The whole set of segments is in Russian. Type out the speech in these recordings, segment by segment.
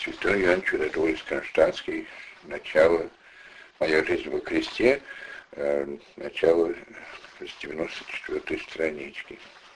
Святой Иоанн Чудотворец Конштантский, начало «Моя жизнь во кресте», начало с 94 странички.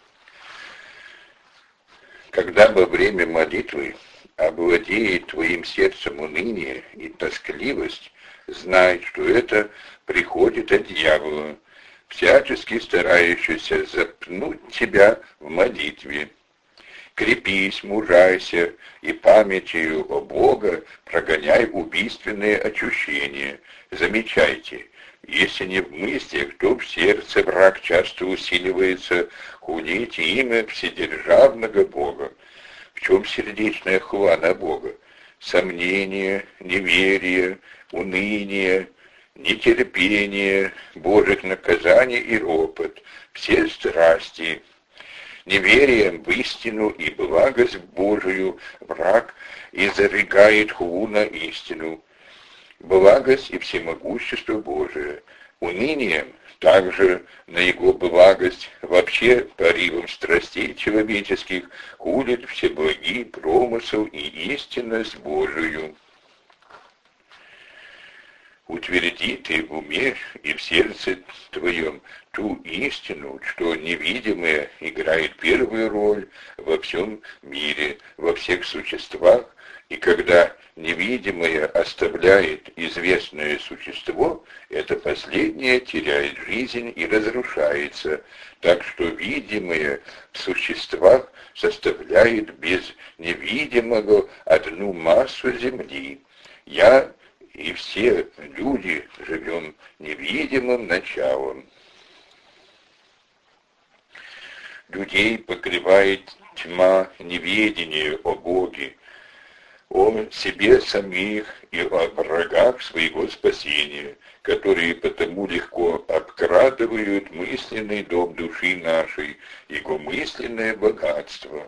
Когда во время молитвы овладеет твоим сердцем уныние и тоскливость, знай, что это приходит от дьявола, всячески старающийся запнуть тебя в молитве. Крепись, мужайся, и памятью о Бога прогоняй убийственные ощущения. Замечайте, если не в мыслях, то в сердце враг часто усиливается хулить имя вседержавного Бога. В чем сердечная хула на Бога? Сомнение, неверие, уныние, нетерпение, Божьих наказаний и ропот, все страсти. Неверием в истину и благость Божию враг и зарекает хулу на истину, благость и всемогущество Божие. Унынием также на его благость, вообще порывом страстей человеческих, хулит всеблагий промысел и истинность Божию. Утверди ты в уме и в сердце твоем ту истину, что невидимое играет первую роль во всем мире, во всех существах, и когда невидимое оставляет известное существо, это последнее теряет жизнь и разрушается, так что видимое в существах составляет без невидимого одну массу земли. Я и все люди живем невидимым началом. Людей покрывает тьма неведения о Боге, о себе самих и о врагах своего спасения, которые потому легко обкрадывают мысленный дом души нашей, его мысленное богатство.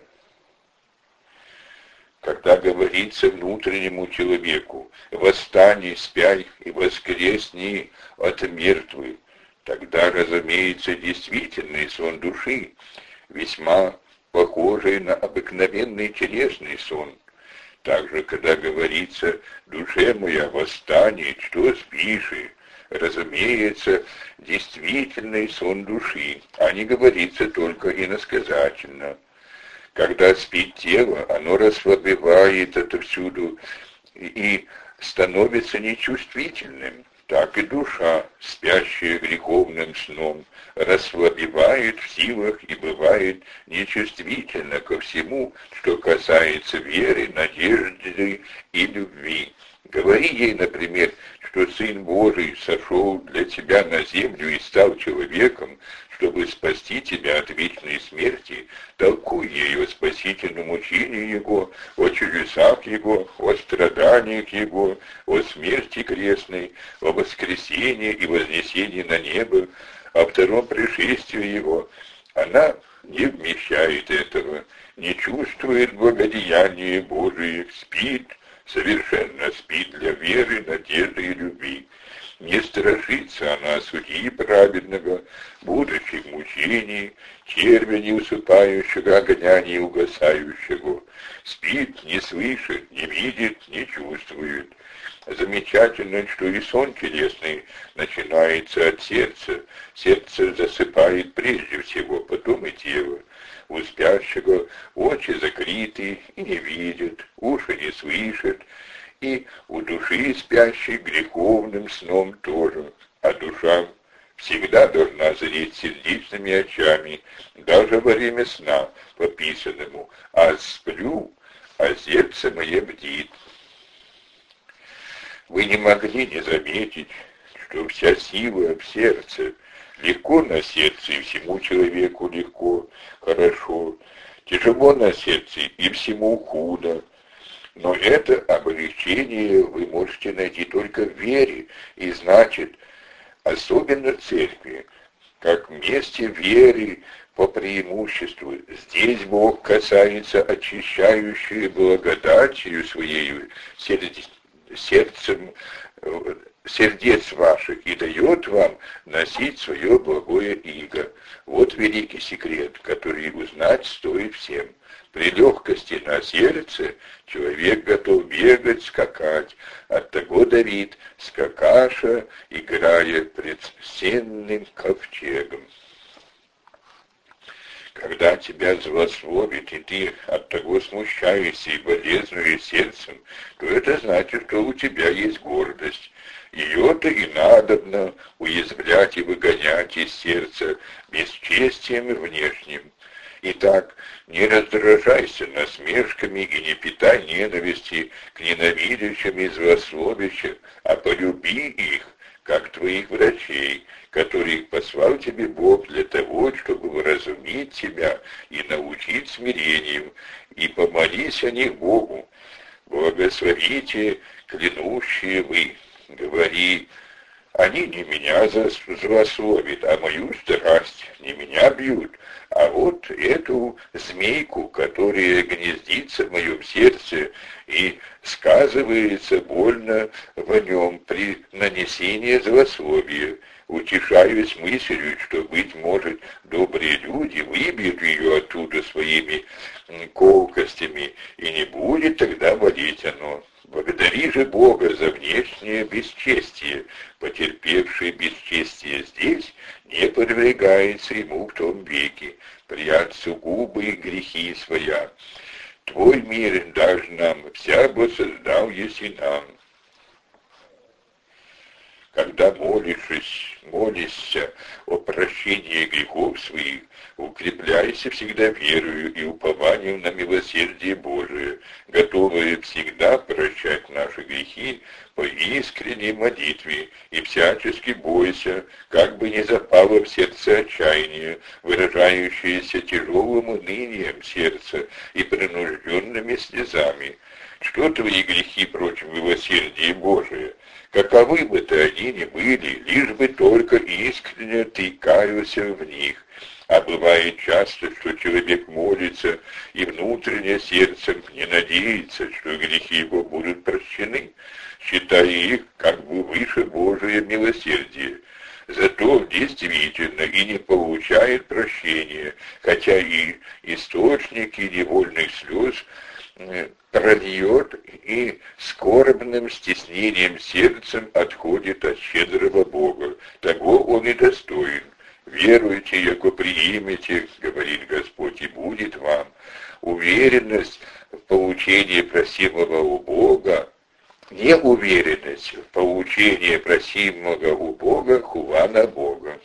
Когда говорится внутреннему человеку: «Восстань, спяй и воскресни от мертвых», тогда, разумеется, действительный сон души, весьма похожий на обыкновенный телесный сон. Также, когда говорится: «Душе моя, восстань, что спишь», разумеется, действительный сон души, а не говорится только иносказательно. Когда спит тело, оно расслабевает отовсюду и становится нечувствительным. Так и душа, спящая греховным сном, расслабевает в силах и бывает нечувствительна ко всему, что касается веры, надежды и любви. Говори ей, например, что Сын Божий сошел для тебя на землю и стал человеком, чтобы спасти тебя от вечной смерти, толкуй ей о спасительном учении Его, о чудесах Его, о страданиях Его, о смерти крестной, о воскресении и вознесении на небо, о втором пришествии Его. Она не вмещает этого, не чувствует благодеяния Божие, спит, совершенно спит для веры, надежды и любви. Не страшится она судьи праведного, будущих мучений, червя не усыпающего, огня не угасающего. Спит, не слышит, не видит, не чувствует. Замечательно, что и сон телесный начинается от сердца. Сердце засыпает прежде всего, потом и тело. У спящего очи закрыты и не видят, уши не слышат, и у души спящей греховным сном тоже, а душа всегда должна зреть сердечными очами, даже во время сна, по писанному: «А сплю, а сердце мое бдит». Вы не могли не заметить, что вся сила в сердце, легко на сердце и всему человеку легко, хорошо, тяжело на сердце и всему худо. Но это облегчение вы можете найти только в вере, и значит, особенно в церкви, как месте веры по преимуществу. Здесь Бог касается очищающей благодатью своей сердцем сердец ваших и дает вам носить свое благое иго. Вот великий секрет, который узнать стоит всем. При легкости на сердце человек готов бегать, скакать. Оттого Давид, скакаша, играя пред сенным ковчегом. Когда тебя злословит, и ты от того смущаешься и болезнуешь сердцем, то это значит, что у тебя есть гордость. Ее-то и надобно уязвлять и выгонять из сердца бесчестием внешним. Итак, не раздражайся насмешками и не питай ненависти к ненавидящим и злословящим, а полюби их, как твоих врачей, которых послал тебе Бог для того, чтобы вразумить тебя и научить смирению, и помолись о них Богу. Благословите клянущие вы, говори, они не меня злословят, а мою страсть, не меня бьют, а вот эту змейку, которая гнездится в моем сердце и сказывается больно в нем при нанесении злословия. Утешаюсь мыслью, что, быть может, добрые люди выбьют ее оттуда своими колкостями, и не будет тогда болеть оно. Благодари же Бога за внешнее бесчестие. Потерпевший бесчестие здесь не подвергается ему в том веке, прячь сугубые грехи своя. Твой мир дашь нам, всяко создал еси нам. Когда молишься о прощении грехов своих, укрепляйся всегда верою и упованием на милосердие Божие, готовые всегда прощать наши грехи по искренней молитве, и всячески бойся, как бы не запало в сердце отчаяние, выражающееся тяжелым унынием сердца и принужденными слезами. Что твои грехи против милосердия Божия? Каковы бы то они ни были, лишь бы только искренне ты каялся в них. А бывает часто, что человек молится и внутренне сердцем не надеется, что грехи его будут прощены, считая их как бы выше Божие милосердие. Зато действительно и не получает прощения, хотя и источники невольных слез прольет и скорбным стеснением сердцем отходит от щедрого Бога. Того он и достоин. Веруйте, яко приимете, говорит Господь, и будет вам. Уверенность в получении просимого у Бога, неуверенность в получении просимого у Бога хува на Бога.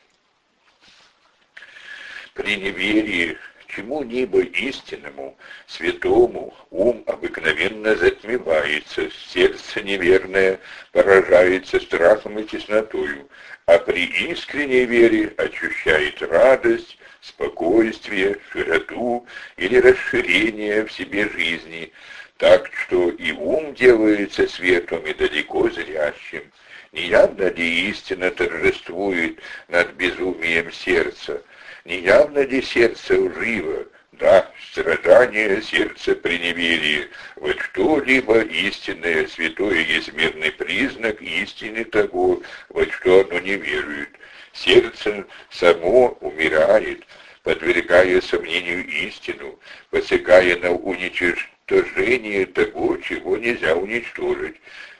При неверии чему-либо истинному, святому, ум обыкновенно затмевается, сердце неверное поражается страхом и теснотою, а при искренней вере ощущает радость, спокойствие, широту или расширение в себе жизни, так что и ум делается светлым и далеко зрящим. Неявно ли истина торжествует над безумием сердца? Неявно ли сердце лживо? Да, страдание сердца при неверии. Вот что-либо истинное, святое есть мирный признак истины того, вот что оно не верует. Сердце само умирает, подвергая сомнению истину, посягая на уничтожение того, чего нельзя уничтожить.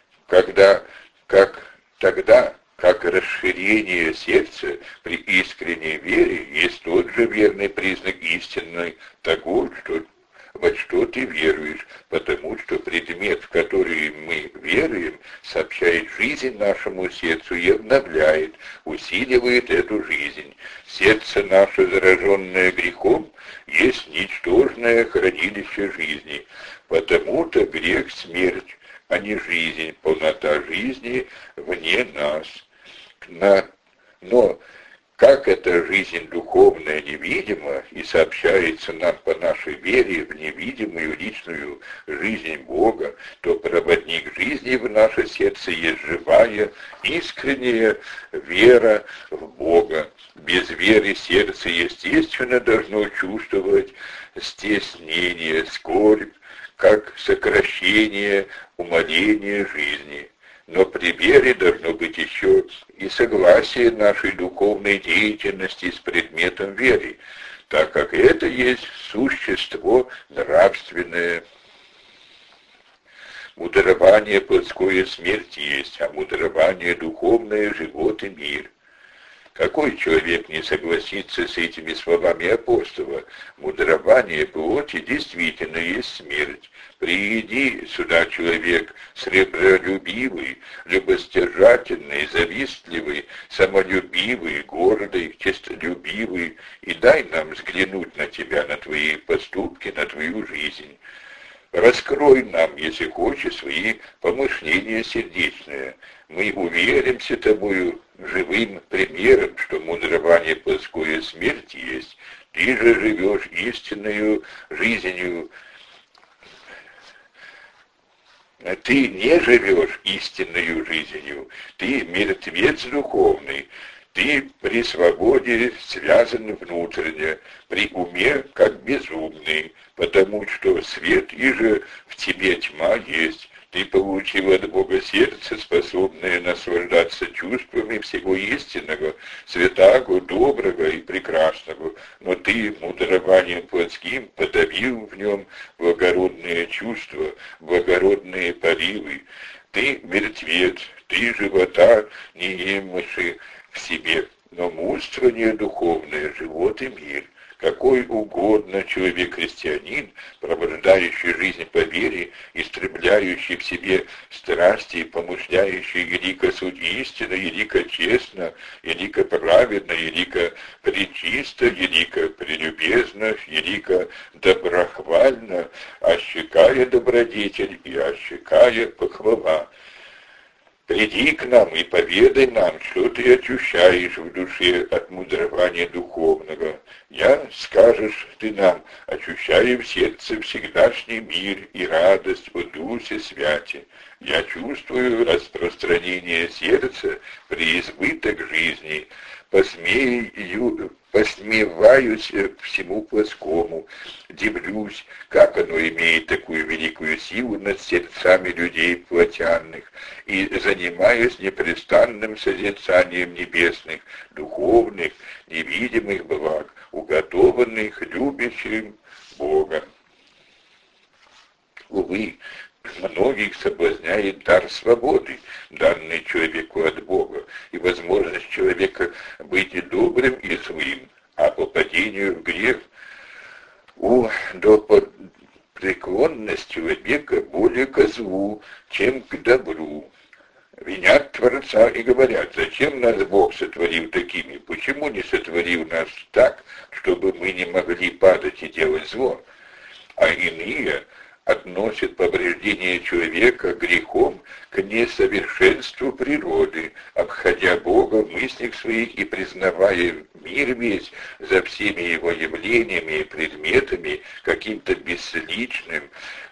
Тогда, как расширение сердца при искренней вере есть тот же верный признак истины того, во что ты веруешь, потому что предмет, в который мы веруем, сообщает жизнь нашему сердцу и обновляет, усиливает эту жизнь. Сердце наше, зараженное грехом, есть ничтожное хранилище жизни, потому-то грех — смерть, а не жизнь, полнота жизни вне нас. Но как эта жизнь духовная невидима и сообщается нам по нашей вере в невидимую личную жизнь Бога, то проводник жизни в наше сердце есть живая, искренняя вера в Бога. Без веры сердце естественно должно чувствовать стеснение, скорбь, как сокращение, умаление жизни. Но при вере должно быть еще и согласие нашей духовной деятельности с предметом веры, так как это есть существо нравственное. Мудрование плотское смерть есть, а мудрование духовное живот и мир. Какой человек не согласится с этими словами апостола? Мудрование плоти действительно есть смерть. Приди сюда, человек сребролюбивый, любостяжательный, завистливый, самолюбивый, гордый, честолюбивый, и дай нам взглянуть на тебя, на твои поступки, на твою жизнь. Раскрой нам, если хочешь, свои помышления сердечные. Мы уверимся тобою живым примером, что мудрование плотское смерть есть. Ты же живешь истинную жизнью. Ты не живешь истинную жизнью. Ты мертвец духовный. Ты при свободе связан внутренне, при уме как безумный, потому что свет и же в тебе тьма есть. Ты получил от Бога сердце, способное наслаждаться чувствами всего истинного, святаго, доброго и прекрасного, но ты мудрованием плотским подавил в нем благородные чувства, благородные порывы. Ты мертвец, ты живота не имаши в себе, но мудрствование духовное, живот и мир. Какой угодно человек-христианин, пробуждающий жизнь по вере, истребляющий в себе страсти, помышляющий велико суть истины, велико честно, велико праведно, велико пречисто, велико прелюбезно, велико доброхвально, ощекая добродетель и ощекая похвала. Приди к нам и поведай нам, что ты ощущаешь в душе от мудрования духовного. Скажешь ты нам, ощущаю в сердце всегдашний мир и радость о Дусе Святе. Я чувствую распространение сердца, преизбыток жизни, посмеваюсь всему плотскому, дивлюсь, как оно имеет такую великую силу над сердцами людей плотянных, и занимаюсь непрестанным созерцанием небесных, духовных, невидимых благ, уготованных любящим Богом. Увы, многих соблазняет дар свободы, данный человеку от Бога, и возможность человека быть и добрым, и злым, а по падению в грех до преклонность человека более ко злу, чем к добру. Винят Творца и говорят, зачем нас Бог сотворил такими, почему не сотворил нас так, чтобы мы не могли падать и делать зло, а иные относит повреждение человека грехом к несовершенству природы, обходя Бога в мыслях своих и признавая мир весь за всеми его явлениями и предметами каким-то бесличным,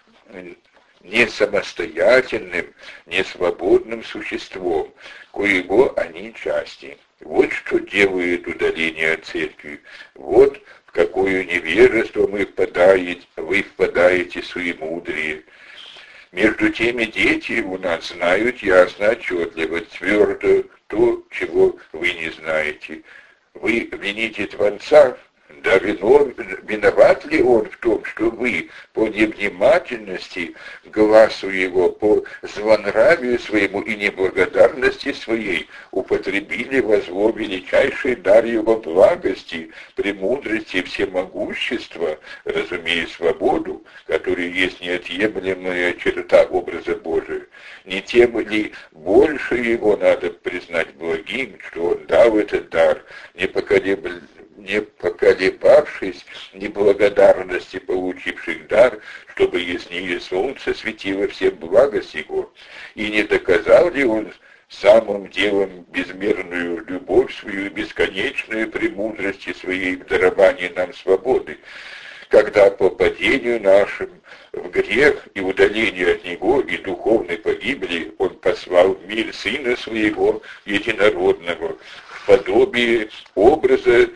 несамостоятельным, несвободным существом, коего они части. Вот что делает удаление от церкви. Вот в какое невежество вы впадаете суемудрие. Между теми дети у нас знают ясно, отчетливо, твердо то, чего вы не знаете. Вы вините Творца, да виноват ли он в том, что вы по невнимательности глазу его, по злонравию своему и неблагодарности своей употребили во зло величайший дар его благости, премудрости, всемогущества, разумея свободу, которая есть неотъемлемая черта образа Божия? Не тем ли больше его надо признать благим, что он дал этот дар, не поколебавшись неблагодарности получивших дар, чтобы яснее солнце светило всем благость его, и не доказал ли он самым делом безмерную любовь свою, бесконечную премудрости своей в даровании нам свободы, когда по падению нашим в грех и удалению от Него и духовной погибели Он послал в мир Сына Своего Единородного в подобие образа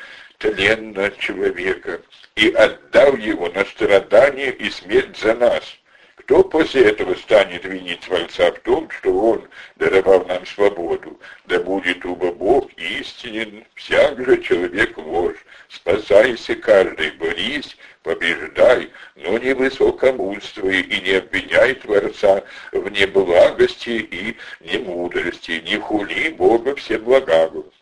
тленного человека и отдал Его на страдание и смерть за нас. Кто после этого станет винить Творца в том, что Он даровал нам свободу? Да будет уба Бог истинен, всяк же человек ложь. Спасайся каждый, борись, побеждай, но не высокомудствуй и не обвиняй Творца в неблагости и немудрости, не хули Бога всеблагого.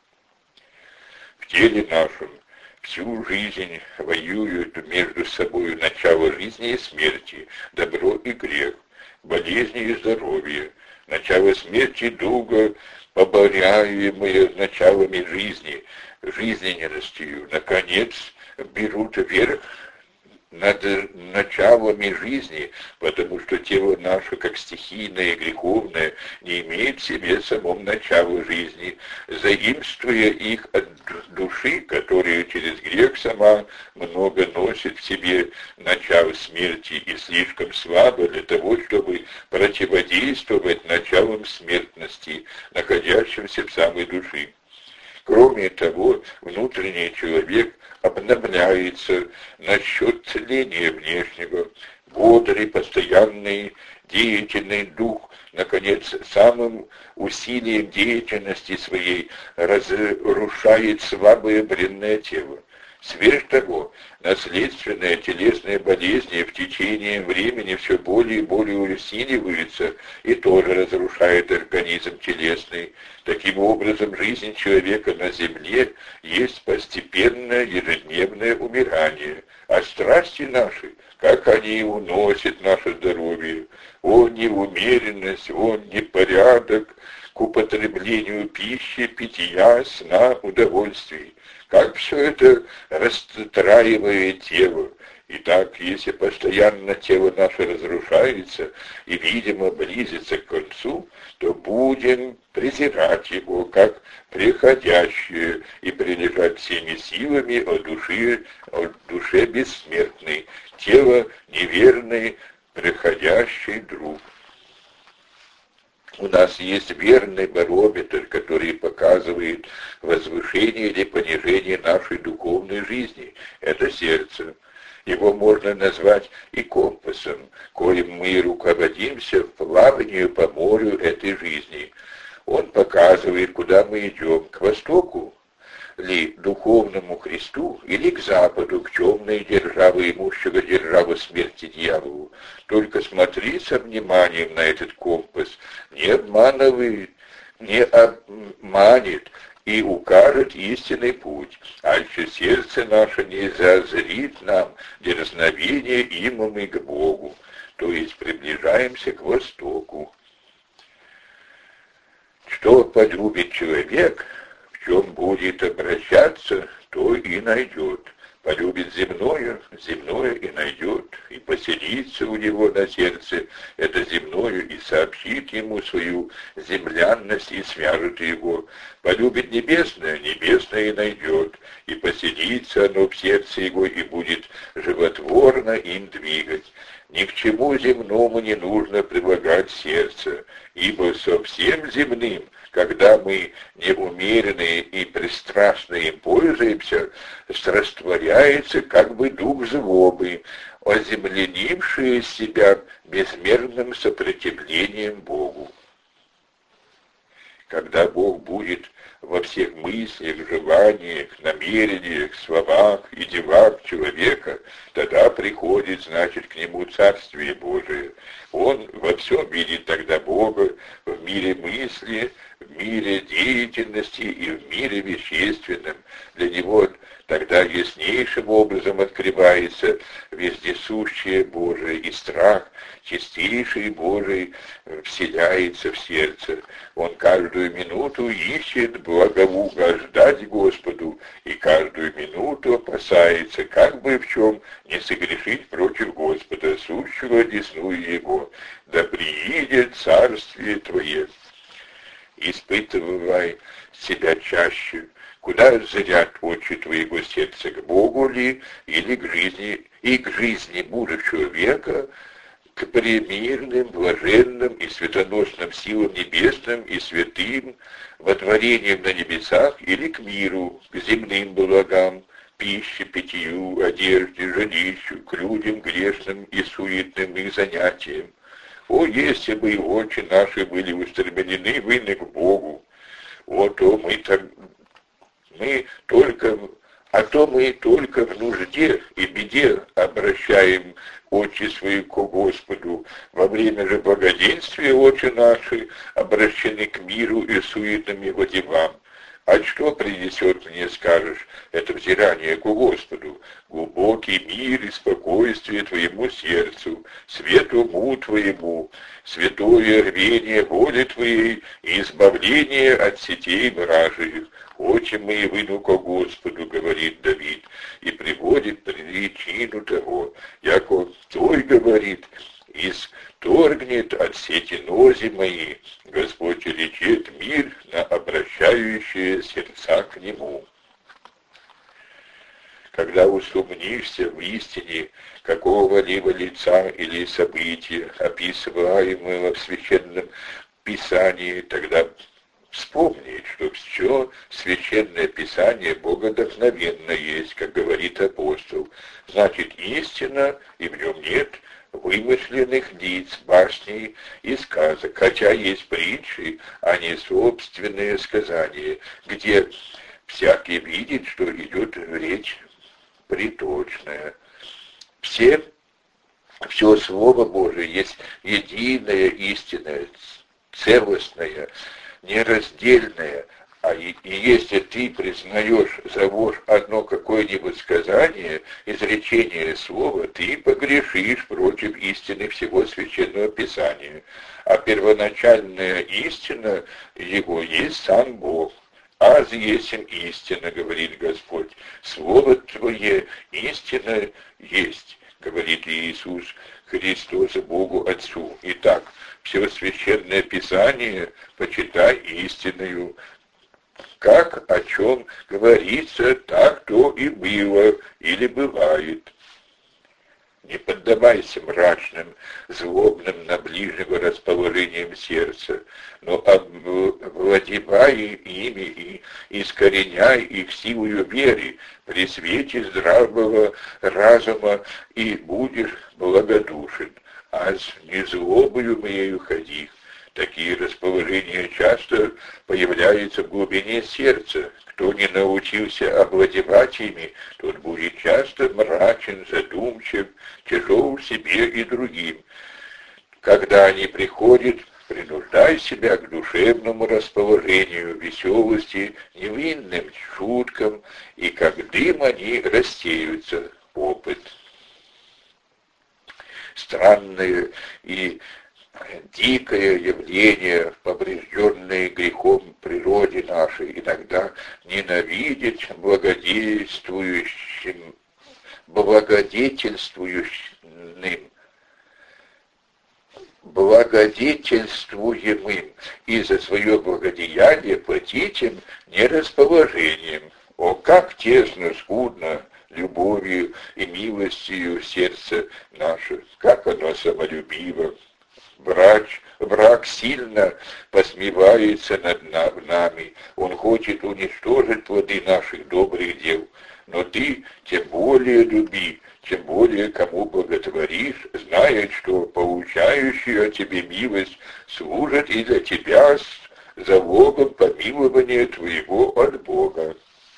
В теле нашем всю жизнь воюют между собой начало жизни и смерти, добро и грех, болезни и здоровье, начало смерти долго поборяемые началами жизни, жизненностью, наконец, берут верх над началами жизни, потому что тело наше, как стихийное и греховное, не имеет в себе самом начала жизни, заимствуя их от души, которая через грех сама много носит в себе начало смерти и слишком слабо для того, чтобы противодействовать началам смертности, находящимся в самой душе. Кроме того, внутренний человек обновляется насчет тления внешнего, бодрый, постоянный, деятельный дух, наконец, самым усилием деятельности своей разрушает слабое бренное тело. Сверх того, наследственные телесные болезни в течение времени все более и более усиливаются и тоже разрушает организм телесный. Таким образом, жизнь человека на земле есть постепенное ежедневное умирание, а страсти наши, как они уносят наше здоровье, о неумеренность, о непорядок к употреблению пищи, питья, сна, удовольствий. Как все это расстраивает тело. Итак, если постоянно тело наше разрушается и, видимо, близится к концу, то будем презирать его как приходящее и прилежать всеми силами о душе бессмертной, тело неверный, приходящий друг. У нас есть верный барометр, который показывает возвышение или понижение нашей духовной жизни. Это сердце. Его можно назвать и компасом, коим мы руководимся в плавании по морю этой жизни. Он показывает, куда мы идем, к востоку ли духовному Христу, или к западу, к темной державе имущего державы смерти дьяволу. Только смотри со вниманием на этот компас, не обманывай, не обманет и укажет истинный путь, а еще сердце наше не зазрит нам дерзновение им мы к Богу, то есть приближаемся к востоку. Что полюбит человек, в чем будет обращаться, то и найдет. Полюбит земное, земное и найдет, и поселится у него на сердце это земное, и сообщит ему свою землянность, и свяжет его. Полюбит небесное, небесное и найдет, и поселится оно в сердце его, и будет животворно им двигать. Ни к чему земному не нужно прилагать сердце, ибо со всем земным, когда мы неумеренные и пристрастно им пользуемся, растворяется как бы дух злобы, оземленивший себя безмерным сопротивлением Богу. Когда Бог будет во всех мыслях, желаниях, намерениях, словах и делах человека, тогда приходит, значит, к нему Царствие Божие. Он во всем видит тогда Бога в мире мысли, в мире деятельности и в мире вещественном. Для него тогда яснейшим образом открывается вездесущее Божие, и страх чистейший Божий вселяется в сердце. Он каждую минуту ищет благоугождать Господу, и каждую минуту опасается, как бы в чем не согрешить против Господа, сущего одесную Его. Да приидет Царствие Твое. Испытывай себя чаще, куда зрят очи твоего сердца, к Богу ли, или к жизни будущего века, к премирным, блаженным и светоносным силам небесным и святым, водворением на небесах, или к миру, к земным благам, пище, питью, одежде, жилищу, к людям грешным и суетным их занятиям. О, если бы и очи наши были устремлены вины к Богу, мы только в нужде и беде обращаем очи свои к Господу. Во время же благоденствия очи наши обращены к миру и суетным его делам. А что принесет мне, скажешь, это взирание к Господу? Глубокий мир и спокойствие твоему сердцу, свет уму твоему, святое рвение воли твоей и избавление от сетей вражьих. Очи мои выну ко Господу, говорит Давид, и приводит причину того, яко той говорит, исторгнет от сети нози мои, Господь речет мир на обращающие сердца к Нему. Когда усомнишься в истине какого-либо лица или события, описываемого в Священном Писании, тогда вспомни, что все Священное Писание богодохновенно есть, как говорит апостол. Значит, истина, и в нем нет вымышленных лиц, башней и сказок, хотя есть притчи, а не собственные сказания, где всякий видит, что идет речь приточная. Все Слово Божие есть единая истина, целостная, нераздельная. И если ты признаешь, зовешь одно какое-нибудь сказание, изречение слова, ты погрешишь против истины всего Священного Писания. А первоначальная истина его есть сам Бог. «Аз есмь истина, говорит Господь, Слово Твое истина есть, говорит Иисус Христос Богу Отцу. Итак, все Священное Писание почитай истиною. Как о чем говорится, так то и было или бывает. Не поддавайся мрачным, злобным на ближнего расположением сердца, но овладевай ими и искореняй их силою веры при свете здравого разума, и будешь благодушен. Аз не злобою моею ходи. Такие расположения часто появляются в глубине сердца. Кто не научился овладевать ими, тот будет часто мрачен, задумчив, тяжел в себе и другим. Когда они приходят, принуждай себя к душевному расположению, веселости, невинным шуткам, и как дым они рассеются. Опыт. Странное и дикое явление, поврежденное грехом природе нашей, иногда ненавидеть благодетельствуемым и за свое благодеяние платить им нерасположением. О, как тесно, скудно любовью и милостью сердце наше, как оно самолюбиво. Враг сильно посмевается над нами, он хочет уничтожить плоды наших добрых дел. Но ты тем более люби, тем более кому благотворишь, зная, что получающая тебе милость служит и для тебя залогом помилования твоего от Бога.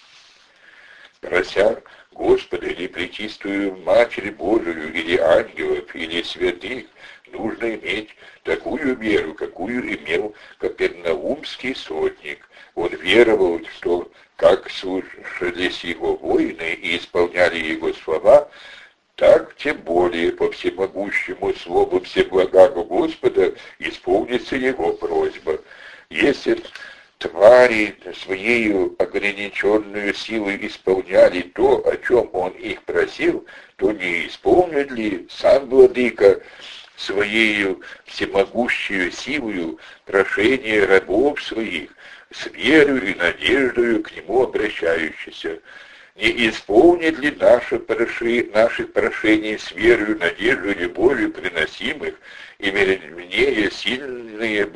Прося Господа или Пречистую Матерь Божию, или ангелов, или святых, нужно иметь такую веру, какую имел Капернаумский сотник. Он веровал, что как слушались его воины и исполняли его слова, так тем более по всемогущему слову Всеблагого Господа исполнится его просьба. Если твари своею ограниченную силой исполняли то, о чем он их просил, то не исполнит ли сам Владыка своею всемогущую силою прошение рабов своих, с верою и надеждою к нему обращающихся? Не исполнит ли наших прошений с верою, надеждою, любовью приносимых, и вернее сильные благодатью и ходатайством к Богу,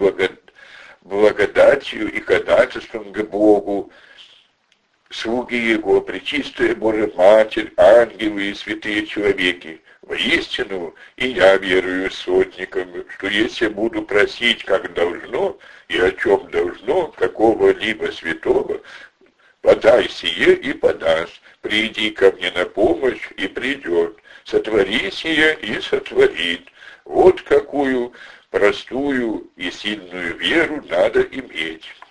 слуги Его, Пречистая Божия Матерь, ангелы и святые человеки. Воистину, и я верую сотникам, что если буду просить, как должно, и о чем должно, какого-либо святого, подай сие и подаст, приди ко мне на помощь и придет, сотвори сие и сотворит. Вот какую простую и сильную веру надо иметь.